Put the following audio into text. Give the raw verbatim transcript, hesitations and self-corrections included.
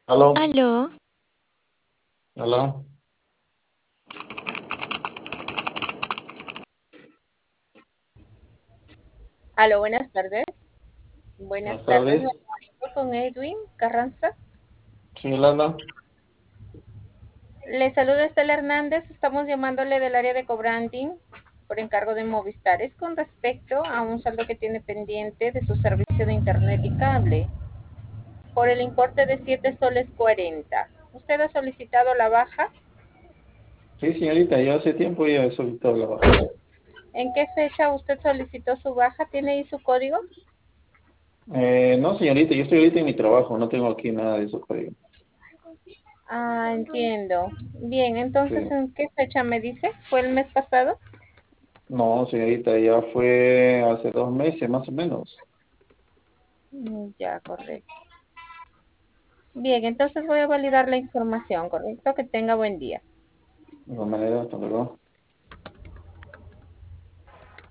Aló, Aló, aló, Aló, buenas tardes. Buenas buenas tardes, me tardes. comunico con Edwin Carranza. ¿Sí, Yolanda? Le saluda Estela Hernández. Estamos llamándole del área de cobranding por encargo de Movistar. Es con respecto a un saldo que tiene pendiente de su servicio de internet y cable por el importe de siete soles cuarenta. ¿Usted ha solicitado la baja? Sí, señorita, yo hace tiempo ya he solicitado la baja. ¿En qué fecha usted solicitó su baja? ¿Tiene ahí su código? Eh, no, señorita, yo estoy ahorita en mi trabajo, no tengo aquí nada de eso código. Ah, entiendo. Bien, entonces, Sí. ¿en qué fecha me dice? ¿Fue el mes pasado? No, señorita, ya fue hace dos meses más o menos. Mm, Ya, correcto. Bien, entonces voy a validar la información, ¿correcto? Que tenga buen día. De alguna manera, hasta luego.